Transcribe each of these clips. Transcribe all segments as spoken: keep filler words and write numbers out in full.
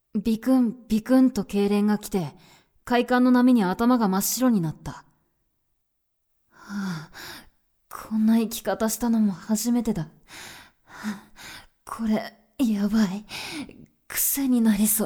ビクンビクンと痙攣が来て、快感の波に頭が真っ白になった。はあ、こんな生き方したのも初めてだ。はあ、これ、やばい。癖になりそう。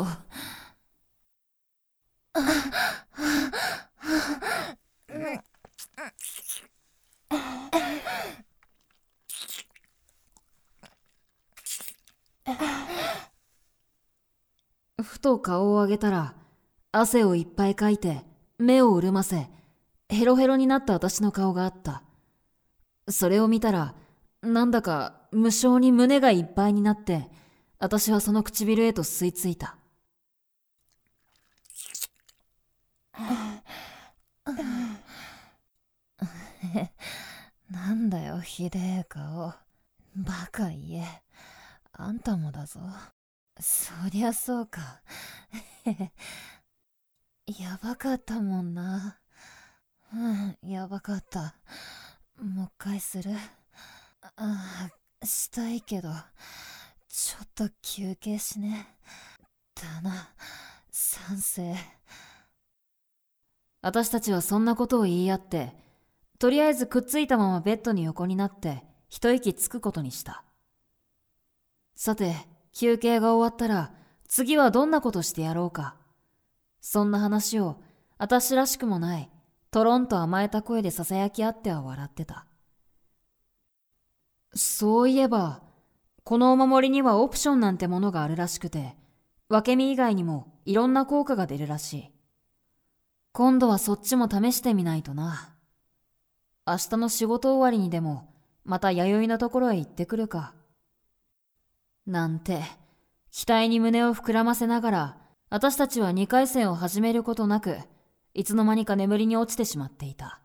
ふと顔を上げたら、汗をいっぱいかいて、目を潤ませ、ヘロヘロになった私の顔があった。それを見たら、なんだか無性に胸がいっぱいになって、私はその唇へと吸い付いた。なんだよ、ひでえ顔。バカ言え。あんたもだぞ。そりゃそうか。やばかったもんな。うん、やばかった。もう一回する？ああ、したいけど、ちょっと休憩しね。だな、賛成。私たちはそんなことを言い合って、とりあえずくっついたままベッドに横になって一息つくことにした。さて、休憩が終わったら次はどんなことしてやろうか。そんな話を私らしくもないトロンと甘えた声でささやき合っては笑ってた。そういえば、このお守りにはオプションなんてものがあるらしくて、分け身以外にもいろんな効果が出るらしい。今度はそっちも試してみないとな。明日の仕事終わりにでもまた弥生のところへ行ってくるか。なんて、期待に胸を膨らませながら、私たちはにかい戦を始めることなく、いつの間にか眠りに落ちてしまっていた。